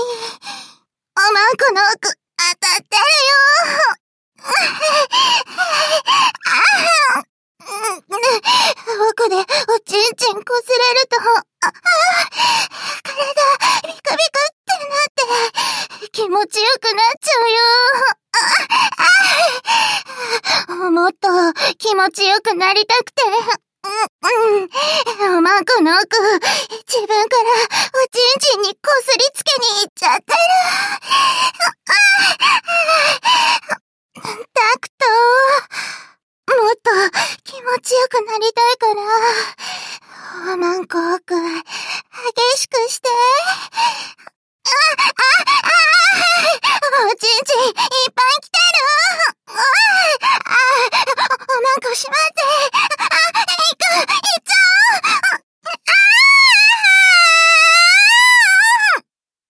おまんこの奥、当たってるよ。奥でおちんちんこすれると、体ビクビクってなって気持ちよくなっちゃうよ。もっと気持ちよくなりたくて。おまんこの奥、自分からおちんちんにこすりつけに行っちゃってる。タクト、もっと気持ちよくなりたいから、おまんこ奥、激しくして。おちんちんいっぱい来てる。おまんこしまって。